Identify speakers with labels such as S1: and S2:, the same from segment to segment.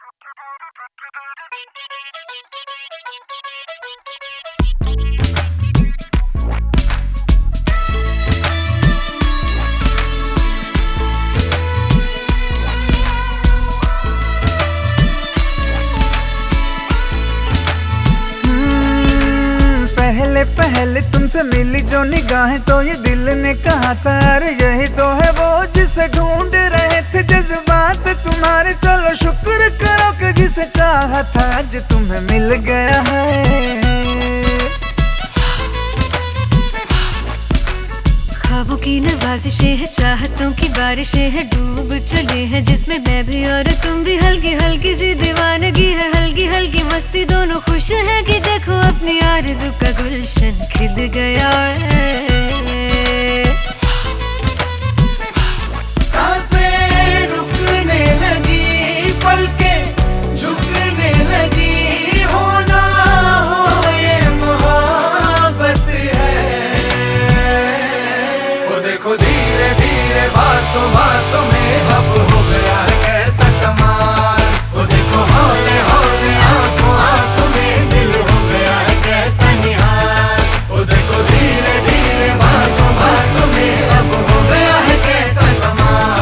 S1: पहले तुमसे मिली जो निगाहें तो ये दिल ने कहा था अरे यही तो है वो जिसे ढूंढ रहे थे जज्बात तुम्हारे। चलो शुक्र करो कि जिसे चाहा था आज तुम्हें मिल गया है।
S2: ख्वाबों की नवाजिशें है, चाहतों की बारिशें है, डूब चले हैं जिसमें मैं भी और तुम भी। हल्की हल्की सी दीवानगी है, हल्की हल्की मस्ती, दोनों खुश है कि देखो अपनी आरज़ू का गुलशन खिल गया है।
S1: सांसें रुकने लगी, पलकें झुकने लगी, होना हो ये मोहब्बत है। वो देखो धीरे धीरे बातों बातों में अब हो गया है कैसा कमाल। वो देखो हौले हौले आंखों आंखों में दिल हो गया है कैसा निहाल। वो देखो धीरे धीरे बातों बातों में अब हो गया है कैसा कमाल।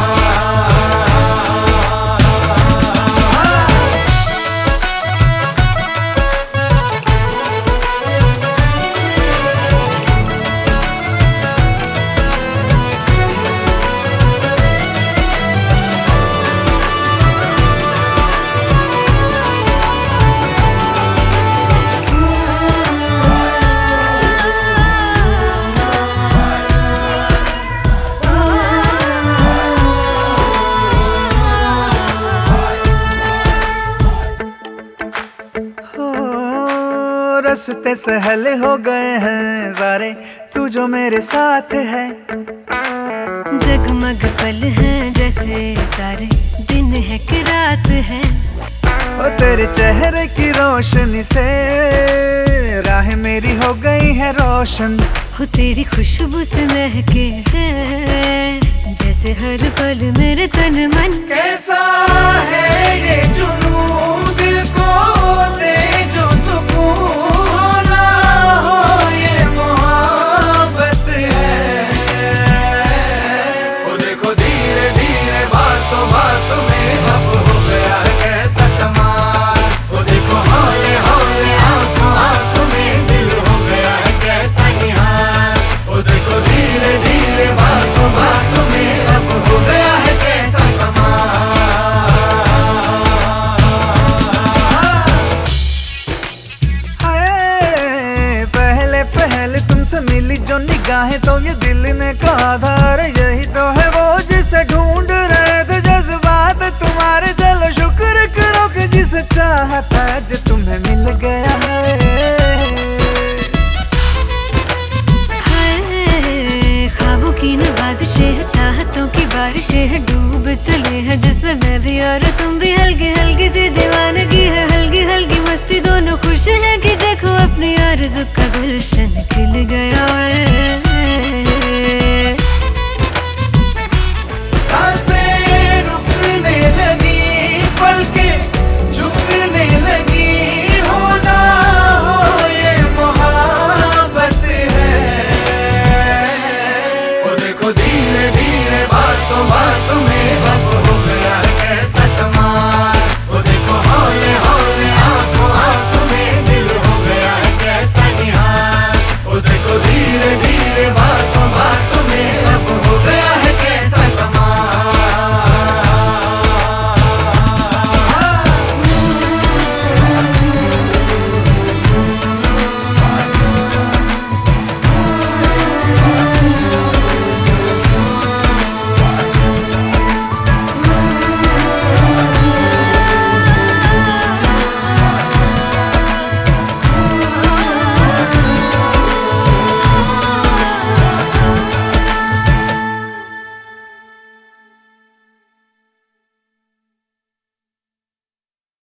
S1: रास्ते सहले हो गए हैं सारे, तू जो मेरे साथ है।
S2: जगमग पल हैं जैसे तारे, दिन है कि रात है।
S1: ओ तेरे चेहरे की रोशनी से राह मेरी हो गई है रोशन।
S2: हो तेरी खुशबू से महके हैं जैसे हर पल मेरे तन मन।
S1: कैसा है ये जुनून दिल को दे जो सुकून, होना हो ये मोहब्बत है। वो देखो धीरे धीरे बातों बातों में अब हो गया है कैसा कमाल। वो देखो हौले हौले आंखों आंखों में दिल हो गया है कैसा निहाल। वो देखो धीरे धीरे बातों बातों में अब हो गया है कैसा कमाल। पहले तुमसे मिली जो निगाहें तो ये दिल ने कहा था अरे यही तो है वो जिसे ढूंढ रहे थे जज्बात तुम्हारे। चलो शुक्र करो कि जिसे चाहा था आज तुम्हें मिल गया है।
S2: ख्वाबों की नवाजिशें है, चाहतों की बारिशें है, डूब चले हैं जिसमें मैं भी और तुम भी। हल्की हल्की सी दीवानगी है, हल्की हल्की मस्ती, दोनों खुश है कि देखो अपनी आरज़ू का गुलशन खिल गया है।